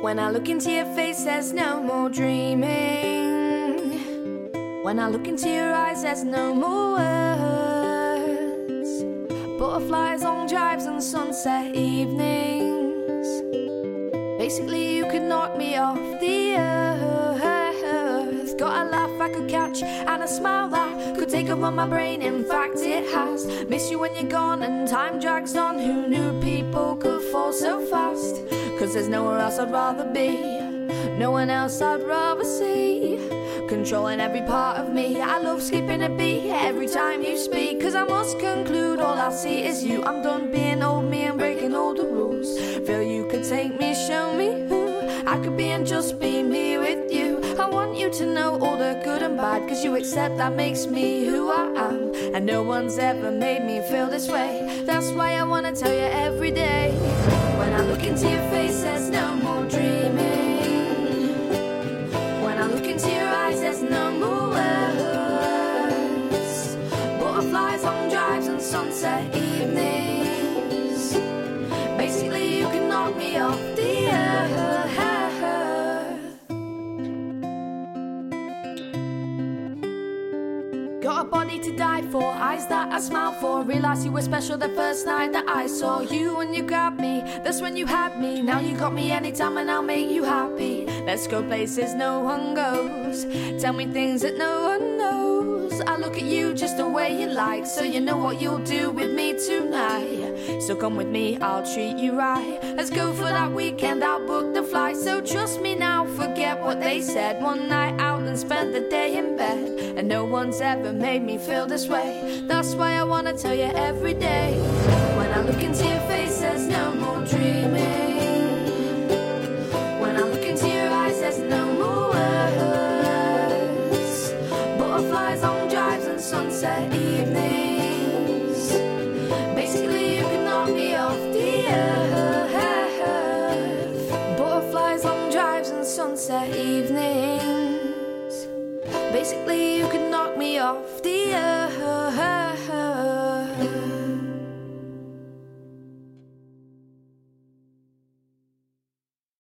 When I look into your face, there's no more dreaming. When I look into your eyes, there's no more words. Butterflies on drives and sunset evenings. Basically, you could knock me off the earth. Got a laugh I could catch and a smile that could take over my brain. In fact, it has. Miss you when you're gone and time drags on. Who knew people could fall so fast? Cause there's nowhere else I'd rather be, no one else I'd rather see, controlling every part of me. I love skipping a beat every time you speak, cause I must conclude all I see is you. I'm done being old me and breaking all the rules. Feel you could take me, show me who I could be and just be me with you. I want you to know all the good and bad, cause you accept that makes me who I am. And no one's ever made me feel this way. That's why I wanna tell you every day. When I look into your face, there's no more dreaming. When I look into your eyes, there's no more words. Butterflies on drives and sunset evenings. Basically, you can knock me off the earth. Got a body to die for, eyes that I smile for. Realised you were special the first night that I saw you and you grabbed me. That's when you had me. Now you got me anytime and I'll make you happy. Let's go places no one goes. Tell me things that no one knows. I look at you just the way you like, so you know what you'll do with me tonight. So come with me, I'll treat you right. Let's go for that weekend, I'll book the flight. So trust me now, forget what they said. One night out and spend the day in bed. And no one's ever made me feel this way. That's why I wanna tell you every day. When I look into your face, there's no more dreaming. When I look into your eyes, there's no more words. Butterflies on drives and sunset evenings. Basically, you can knock me off the earth. Butterflies on drives and sunset evenings. Basically, you can knock me off the earth.